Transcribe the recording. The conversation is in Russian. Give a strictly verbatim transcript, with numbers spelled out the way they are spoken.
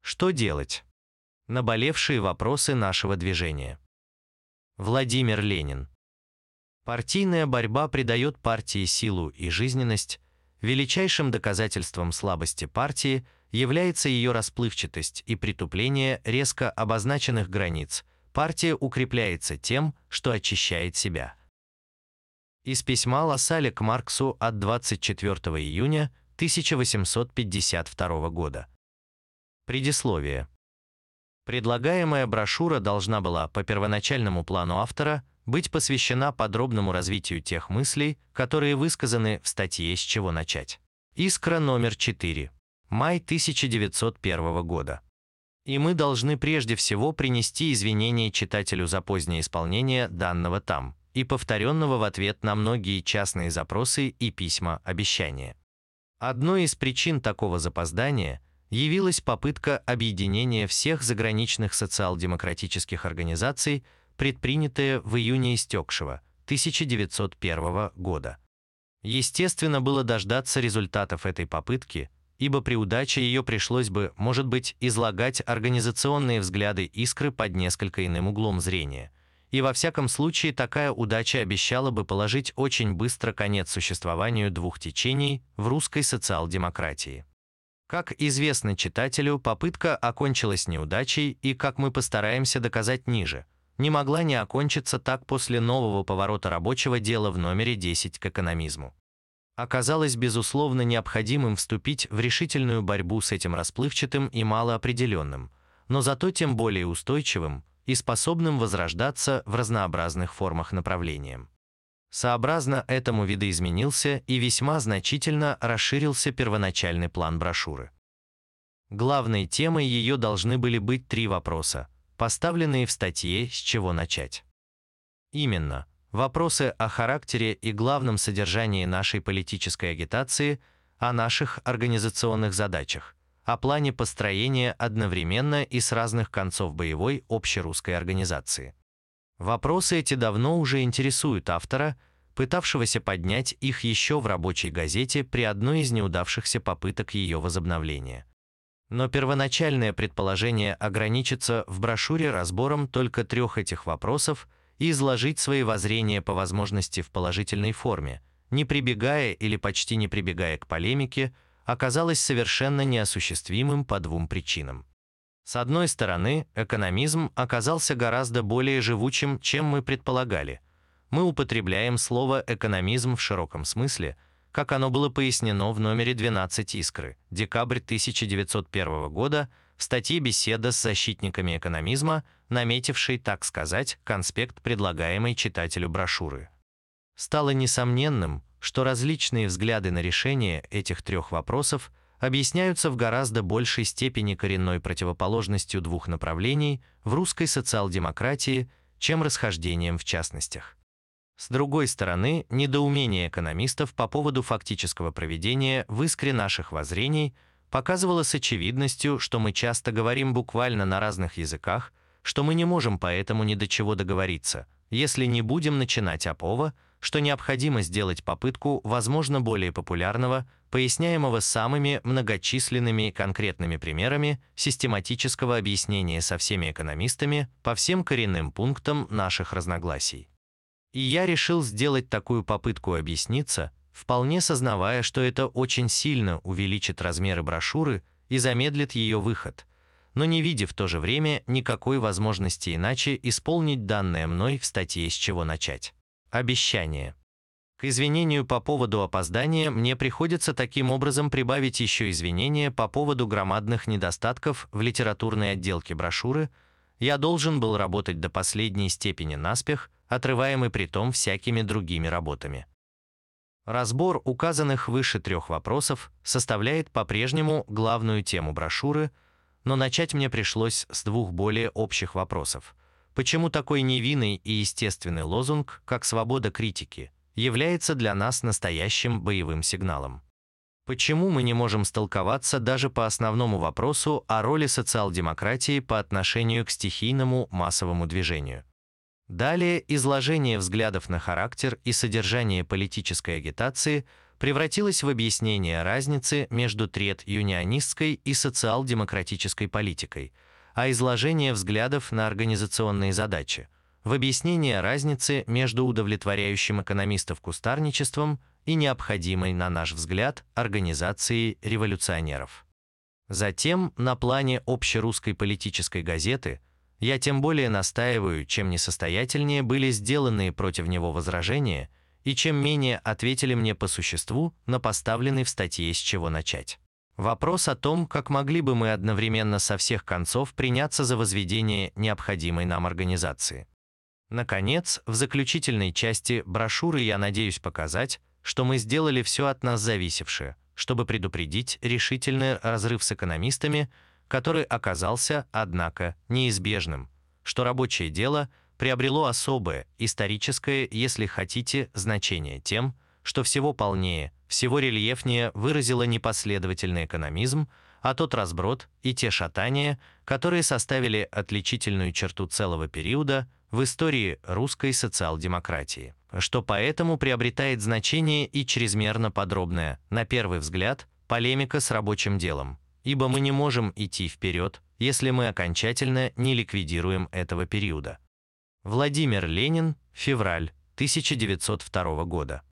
Что делать? Наболевшие вопросы нашего движения. Владимир Ленин. Партийная борьба придает партии силу и жизненность. Величайшим доказательством слабости партии является ее расплывчатость и притупление резко обозначенных границ. Партия укрепляется тем, что очищает себя. Из письма Лассаля к Марксу от двадцать четвёртого июня тысяча восемьсот пятьдесят второго года. Предисловие. Предлагаемая брошюра должна была по первоначальному плану автора быть посвящена подробному развитию тех мыслей, которые высказаны в статье «С чего начать». Искра номер четыре. Май тысяча девятьсот первого года. И мы должны прежде всего принести извинения читателю за позднее исполнение данного там и повторенного в ответ на многие частные запросы и письма обещания. Одной из причин такого запоздания явилась попытка объединения всех заграничных социал-демократических организаций, предпринятая в июне истекшего тысяча девятьсот первого года. Естественно было дождаться результатов этой попытки, ибо при удаче ее пришлось бы, может быть, излагать организационные взгляды «Искры» под несколько иным углом зрения, и во всяком случае такая удача обещала бы положить очень быстро конец существованию двух течений в русской социал-демократии. Как известно читателю, попытка окончилась неудачей и, как мы постараемся доказать ниже, не могла не окончиться так после нового поворота рабочего дела в номере десять к экономизму. Оказалось безусловно необходимым вступить в решительную борьбу с этим расплывчатым и малоопределенным, но зато тем более устойчивым и способным возрождаться в разнообразных формах направлением. Сообразно этому видоизменился и весьма значительно расширился первоначальный план брошюры. Главной темой ее должны были быть три вопроса, поставленные в статье «С чего начать». Именно, вопросы о характере и главном содержании нашей политической агитации, о наших организационных задачах, о плане построения одновременно и с разных концов боевой общерусской организации. Вопросы эти давно уже интересуют автора, пытавшегося поднять их еще в рабочей газете при одной из неудавшихся попыток ее возобновления. Но первоначальное предположение ограничится в брошюре разбором только трех этих вопросов и изложить свои воззрения по возможности в положительной форме, не прибегая или почти не прибегая к полемике, оказалось совершенно неосуществимым по двум причинам. С одной стороны, экономизм оказался гораздо более живучим, чем мы предполагали. Мы употребляем слово «экономизм» в широком смысле, как оно было пояснено в номере двенадцать «Искры», декабрь тысяча девятьсот первого года, в статье «Беседа с защитниками экономизма», наметившей, так сказать, конспект предлагаемой читателю брошюры. Стало несомненным, что различные взгляды на решение этих трех вопросов объясняются в гораздо большей степени коренной противоположностью двух направлений в русской социал-демократии, чем расхождением в частностях. С другой стороны, недоумение экономистов по поводу фактического проведения в «Искре» наших воззрений показывало с очевидностью, что мы часто говорим буквально на разных языках, что мы не можем поэтому ни до чего договориться, если не будем начинать опова, что необходимо сделать попытку, возможно, более популярного, поясняемого самыми многочисленными конкретными примерами систематического объяснения со всеми экономистами по всем коренным пунктам наших разногласий. И я решил сделать такую попытку объясниться, вполне сознавая, что это очень сильно увеличит размеры брошюры и замедлит ее выход, но не видя в то же время никакой возможности иначе исполнить данное мной в статье «С чего начать». Обещание. К извинению по поводу опоздания мне приходится таким образом прибавить еще извинения по поводу громадных недостатков в литературной отделке брошюры. Я должен был работать до последней степени наспех, отрываемый притом всякими другими работами. Разбор указанных выше трех вопросов составляет по-прежнему главную тему брошюры, но начать мне пришлось с двух более общих вопросов. Почему такой невинный и естественный лозунг, как «свобода критики», является для нас настоящим боевым сигналом? Почему мы не можем столковаться даже по основному вопросу о роли социал-демократии по отношению к стихийному массовому движению? Далее изложение взглядов на характер и содержание политической агитации превратилось в объяснение разницы между тред-юнионистской и социал-демократической политикой, а изложение взглядов на организационные задачи – в объяснение разницы между удовлетворяющим экономистов кустарничеством и необходимой, на наш взгляд, организацией революционеров. Затем, на плане общерусской политической газеты, я тем более настаиваю, чем несостоятельнее были сделанные против него возражения и чем менее ответили мне по существу на поставленный в статье «С чего начать». Вопрос о том, как могли бы мы одновременно со всех концов приняться за возведение необходимой нам организации. Наконец, в заключительной части брошюры я надеюсь показать, что мы сделали все от нас зависевшее, чтобы предупредить решительный разрыв с экономистами, который оказался, однако, неизбежным, что рабочее дело приобрело особое, историческое, если хотите, значение тем, что всего полнее, всего рельефнее выразило непоследовательный экономизм, а тот разброд и те шатания, которые составили отличительную черту целого периода в истории русской социал-демократии, что поэтому приобретает значение и чрезмерно подробная, на первый взгляд, полемика с рабочим делом, ибо мы не можем идти вперед, если мы окончательно не ликвидируем этого периода. Владимир Ленин, февраль тысяча девятьсот второго года.